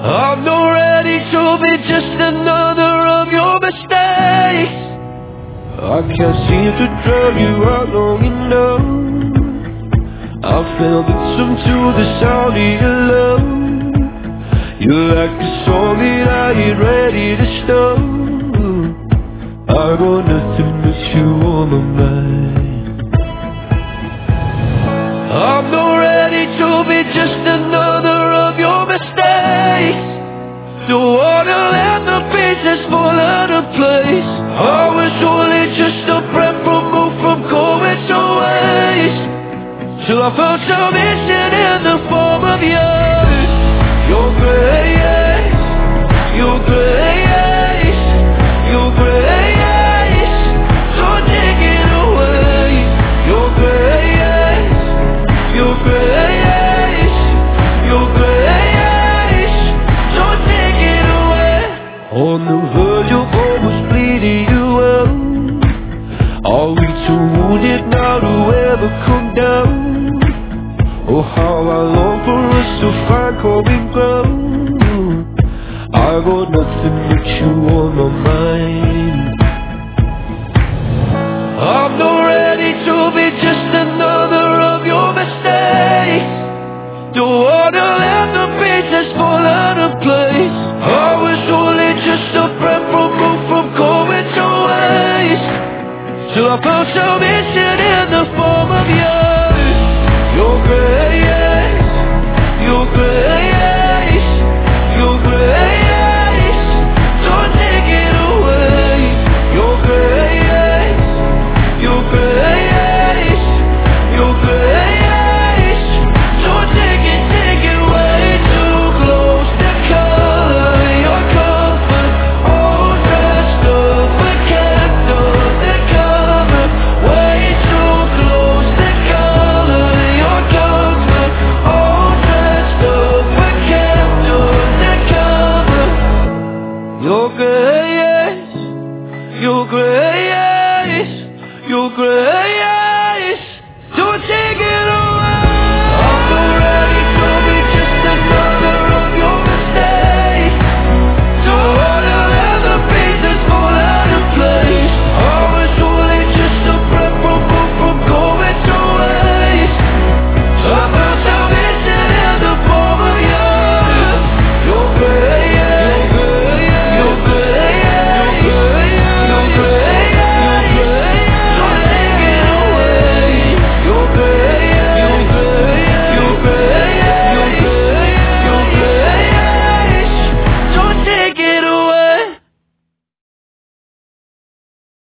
I'm not ready to be just another of your mistakes. I can't seem to drown you out long enough. I fell victim to the sound of your love. You're like a song that I ain't ready to stop. I got nothing but you on my mind. I'm not ready to be just another of your mistakes. Don't wanna let the pieces fall out of place. I was only just a breath removed from going to waste, till I found salvation in the form of yours. Your grace, your grace, your grace. So take it away. Your grace, your grace, your grace. So take it away. On the verge of almost bleeding you out. Are we too wounded now to ever come down? Oh, how I long for us to find common ground. I got nothing but you on my mind.